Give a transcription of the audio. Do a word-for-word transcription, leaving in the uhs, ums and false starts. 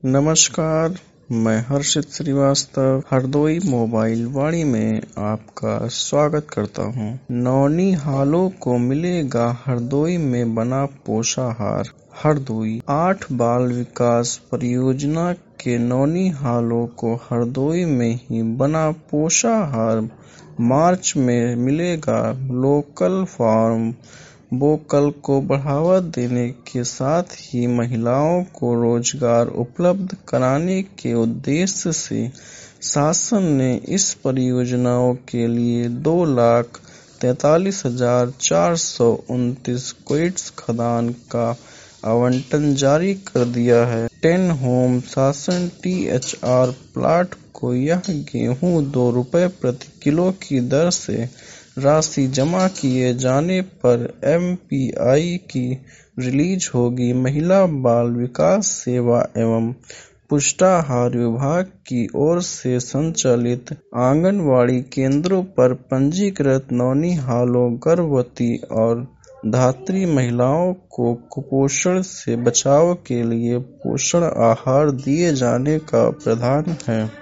नमस्कार, मैं हर्षित श्रीवास्तव हरदोई मोबाइल वाणी में आपका स्वागत करता हूं। नौनिहालों को मिलेगा हरदोई में बना पोषाहार। हरदोई आठ बाल विकास परियोजना के नौनिहालों को हरदोई में ही बना पोषाहार मार्च में मिलेगा। लोकल फार्म वोकल को बढ़ावा देने के साथ ही महिलाओं को रोजगार उपलब्ध कराने के उद्देश्य से शासन ने इस परियोजनाओं के लिए दो लाख तैतालीस हजार चार सौ उनतीस क्विंटल खाद्यान्न का आवंटन जारी कर दिया है। टेन होम शासन टी एच आर प्लांट को यह गेहूं दो रुपए प्रति किलो की दर से राशि जमा किए जाने पर एम पी आई की रिलीज होगी। महिला बाल विकास सेवा एवं पुष्टाहार विभाग की ओर से संचालित आंगनवाड़ी केंद्रों पर पंजीकृत नौनिहालों, गर्भवती और धात्री महिलाओं को कुपोषण से बचाव के लिए पोषण आहार दिए जाने का प्रावधान है।